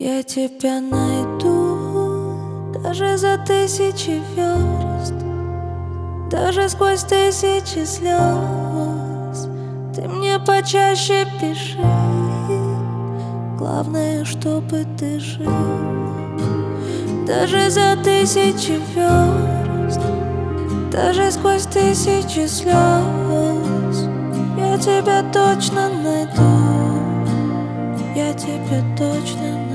Я тебя найду даже за тысячи верст, даже сквозь тысячи слез. Ты мне почаще пиши, главное, чтобы ты жил. Даже за тысячи верст, даже сквозь тысячи слез. Я тебя точно найду, я тебя точно найду.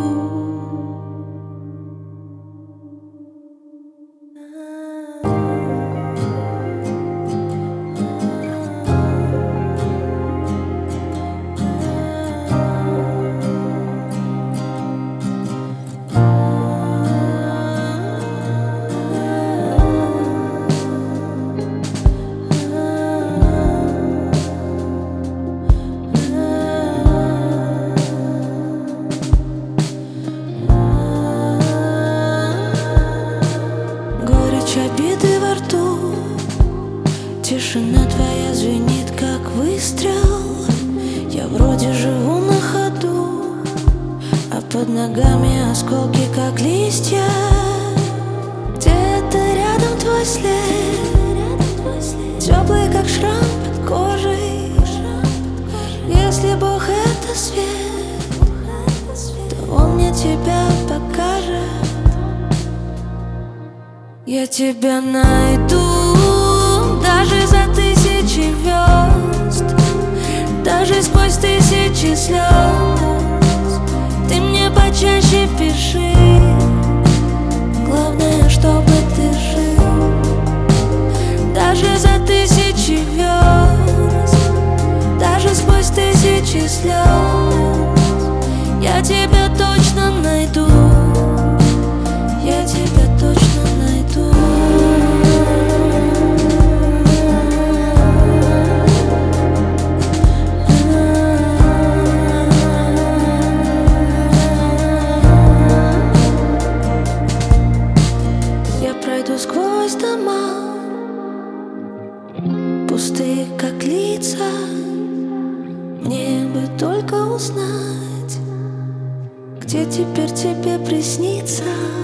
Обиды во рту, тишина твоя звенит, как выстрел. Я вроде живу на ходу, а под ногами осколки, как листья. Где-то рядом твой след, теплый, как шрам под кожей. Если Бог это свет, то Он мне тебя покажет. Я тебя найду даже за тысячи верст, даже сквозь тысячи слез. Ты мне почаще пиши, главное, чтобы ты жил. Даже за тысячи верст, даже сквозь тысячи слез. Я тебя точно найду, я тебя точно найду. Я пройду сквозь дома, пустые, как лица. Мне бы только узнать, где теперь тебе приснится.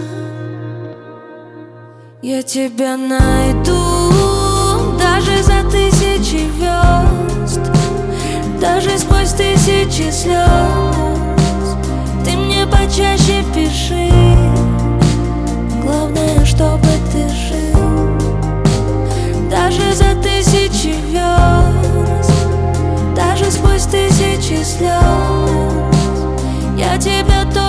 Я тебя найду даже за тысячи верст, даже сквозь тысячи слез. Ты мне почаще пиши, главное, чтобы ты жил. Даже за тысячи верст, даже сквозь тысячи слез. Я тебя